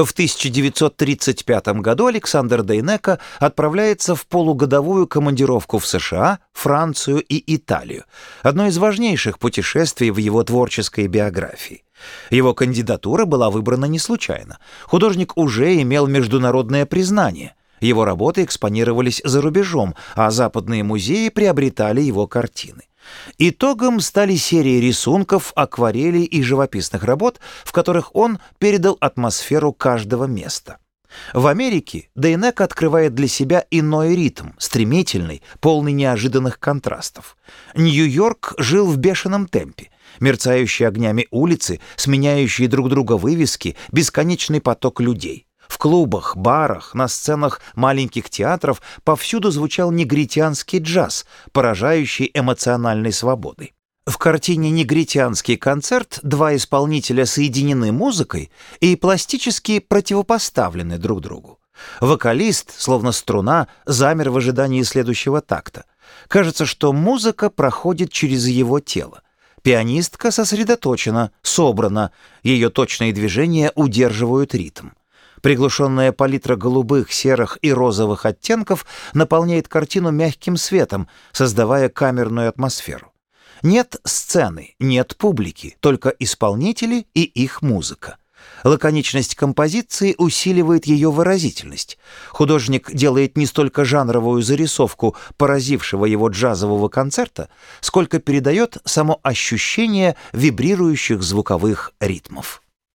В 1935 году Александр Дейнеко отправляется в полугодовую командировку в США, Францию и Италию, одно из важнейших путешествий в его творческой биографии. Его кандидатура была выбрана не случайно. Художник уже имел международное признание. Его работы экспонировались за рубежом, а западные музеи приобретали его картины. Итогом стали серии рисунков, акварелей и живописных работ, в которых он передал атмосферу каждого места. В Америке Дейнеко открывает для себя иной ритм, стремительный, полный неожиданных контрастов. Нью-Йорк жил в бешеном темпе. Мерцающие огнями улицы, сменяющие друг друга вывески, бесконечный поток людей. В клубах, барах, на сценах маленьких театров повсюду звучал негритянский джаз, поражающий эмоциональной свободой. В картине «Негритянский концерт» два исполнителя соединены музыкой и пластически противопоставлены друг другу. Вокалист, словно струна, замер в ожидании следующего такта. Кажется, что музыка проходит через его тело. Пианистка сосредоточена, собрана, ее точные движения удерживают ритм. Приглушенная палитра голубых, серых и розовых оттенков наполняет картину мягким светом, создавая камерную атмосферу. Нет сцены, нет публики, только исполнители и их музыка. Лаконичность композиции усиливает ее выразительность. Художник делает не столько жанровую зарисовку поразившего его джазового концерта, сколько передает само ощущение вибрирующих звуковых ритмов.